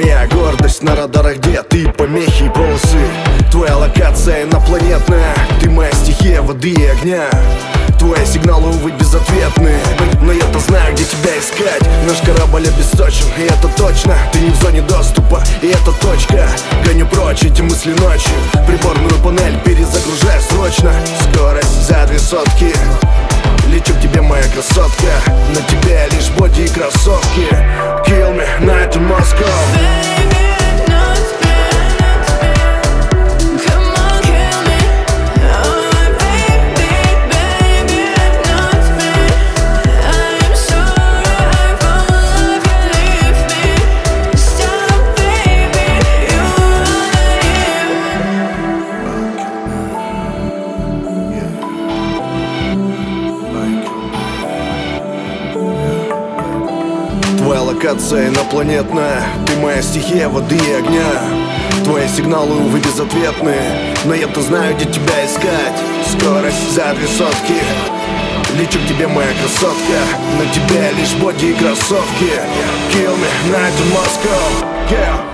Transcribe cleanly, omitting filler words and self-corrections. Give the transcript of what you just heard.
Твоя гордость на радарах, где ты помехи и полосы. Твоя локация инопланетная, ты моя стихия воды и огня. Твои сигналы, увы, безответны, но я-то знаю, где тебя искать. Наш корабль обесточен, и это точно. Ты не в зоне доступа, и это точка. Гоню прочь эти мысли ночью. Приборную панель перезагружаю срочно. Скорость за 2 сотки. Лечу к тебе, моя красотка. На тебе лишь боди и кроссовки. Kill me, night in Moscow. Твоя локация инопланетная, ты моя стихия воды и огня. Твои сигналы, увы, безответны, но я-то знаю, где тебя искать. Скорость за 2 сотки. Лечу к тебе, моя красотка. На тебе лишь боди и кроссовки. Kill me, night in Moscow. Yeah.